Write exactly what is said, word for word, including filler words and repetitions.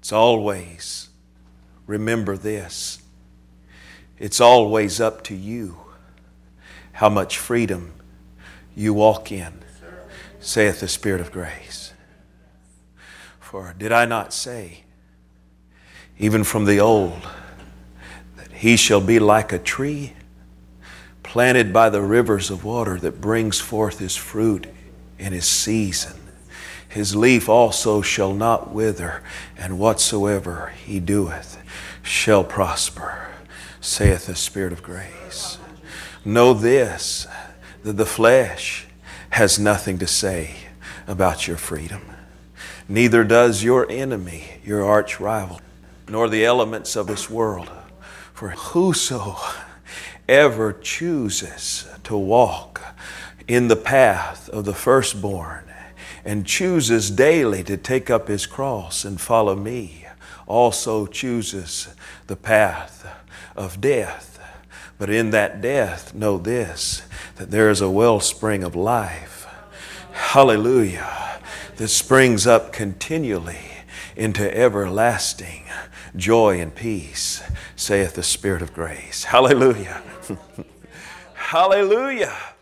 It's always, remember this, it's always up to you how much freedom you walk in, saith the Spirit of grace. For did I not say, even from the old, that he shall be like a tree planted by the rivers of water that brings forth his fruit in his season. His leaf also shall not wither, and whatsoever he doeth shall prosper, saith the Spirit of grace. Know this, that the flesh has nothing to say about your freedom. Neither does your enemy, your arch rival, nor the elements of this world. For whoso ever chooses to walk in the path of the firstborn and chooses daily to take up his cross and follow me, also chooses the path of death. But in that death, know this, that there is a wellspring of life, hallelujah, that springs up continually into everlasting joy and peace, saith the Spirit of grace. Hallelujah. Hallelujah.